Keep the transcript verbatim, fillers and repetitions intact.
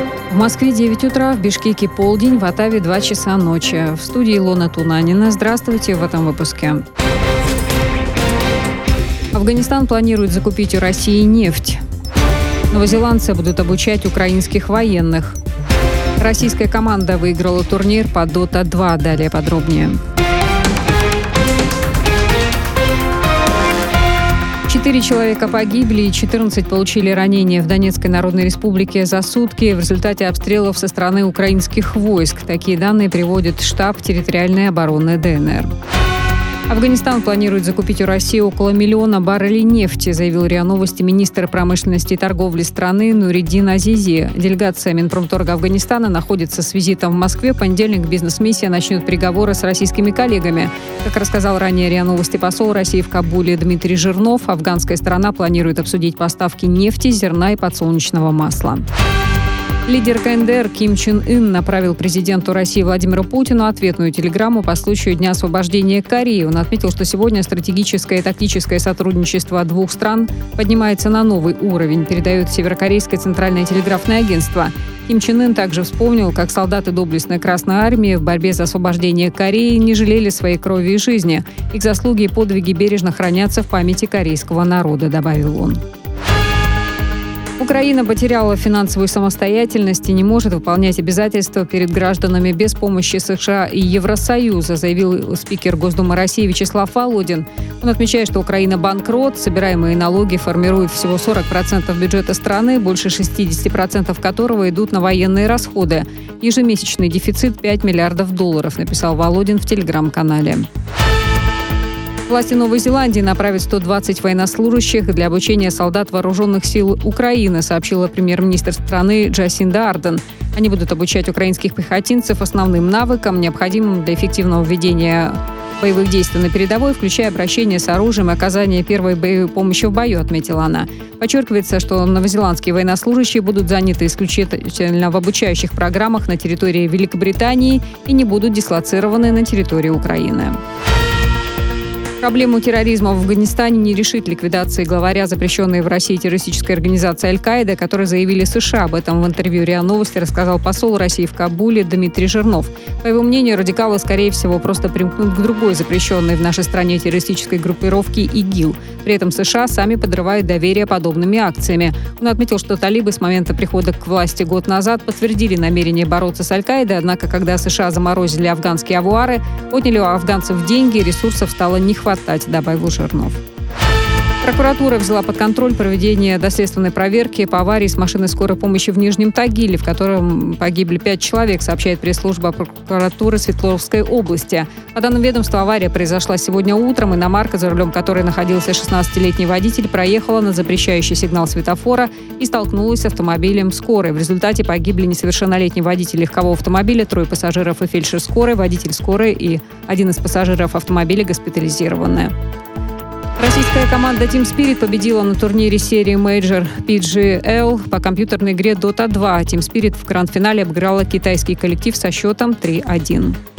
В Москве девять утра, в Бишкеке полдень, в Оттаве два часа ночи. В студии Илона Тунанина. Здравствуйте в этом выпуске. Афганистан планирует закупить у России нефть. Новозеландцы будут обучать украинских военных. Российская команда выиграла турнир по Дота два. Далее подробнее. Четыре человека погибли и четырнадцать получили ранения в Донецкой Народной Республике за сутки в результате обстрелов со стороны украинских войск. Такие данные приводит штаб территориальной обороны ДНР. Афганистан планирует закупить у России около миллиона баррелей нефти, заявил РИА Новости министр промышленности и торговли страны Нуриддин Азизи. Делегация Минпромторга Афганистана находится с визитом в Москве. В понедельник бизнес-миссия начнет переговоры с российскими коллегами. Как рассказал ранее РИА Новости посол России в Кабуле Дмитрий Жирнов, афганская сторона планирует обсудить поставки нефти, зерна и подсолнечного масла. Лидер КНДР Ким Чен Ын направил президенту России Владимиру Путину ответную телеграмму по случаю Дня освобождения Кореи. Он отметил, что сегодня стратегическое и тактическое сотрудничество двух стран поднимается на новый уровень, передает Северокорейское центральное телеграфное агентство. Ким Чен Ын также вспомнил, как солдаты доблестной Красной Армии в борьбе за освобождение Кореи не жалели своей крови и жизни. Их заслуги и подвиги бережно хранятся в памяти корейского народа, добавил он. Украина потеряла финансовую самостоятельность и не может выполнять обязательства перед гражданами без помощи США и Евросоюза, заявил спикер Госдумы России Вячеслав Володин. Он отмечает, что Украина банкрот, собираемые налоги формируют всего сорок процентов бюджета страны, больше шестьдесят процентов которого идут на военные расходы. Ежемесячный дефицит пять миллиардов долларов, написал Володин в телеграм-канале. Власти Новой Зеландии направят сто двадцать военнослужащих для обучения солдат вооруженных сил Украины, сообщила премьер-министр страны Джасинда Ардерн. Они будут обучать украинских пехотинцев основным навыкам, необходимым для эффективного ведения боевых действий на передовой, включая обращение с оружием и оказание первой боевой помощи в бою, отметила она. Подчеркивается, что новозеландские военнослужащие будут заняты исключительно в обучающих программах на территории Великобритании и не будут дислоцированы на территории Украины. Проблему терроризма в Афганистане не решит ликвидация главаря запрещенной в России террористической организации Аль-Каида, которые заявили США. Об этом в интервью РИА Новости рассказал посол России в Кабуле Дмитрий Жирнов. По его мнению, радикалы, скорее всего, просто примкнут к другой запрещенной в нашей стране террористической группировке ИГИЛ. При этом США сами подрывают доверие подобными акциями. Он отметил, что талибы с момента прихода к власти год назад подтвердили намерение бороться с Аль-Каидой, однако, когда США заморозили афганские авуары, отняли у афганцев деньги, ресурсов стало не хватать, добавил Жирнов. Прокуратура взяла под контроль проведение доследственной проверки по аварии с машиной скорой помощи в Нижнем Тагиле, в котором погибли пять человек, сообщает пресс-служба прокуратуры Свердловской области. По данным ведомства, авария произошла сегодня утром. Иномарка, за рулем которой находился шестнадцатилетний водитель, проехала на запрещающий сигнал светофора и столкнулась с автомобилем скорой. В результате погибли несовершеннолетний водитель легкового автомобиля, трое пассажиров и фельдшер скорой, водитель скорой и один из пассажиров автомобиля госпитализированы. Российская команда Team Spirit победила на турнире серии Major пи джи эл по компьютерной игре Дота два. Team Spirit в гранд-финале обыграла китайский коллектив со счетом три один.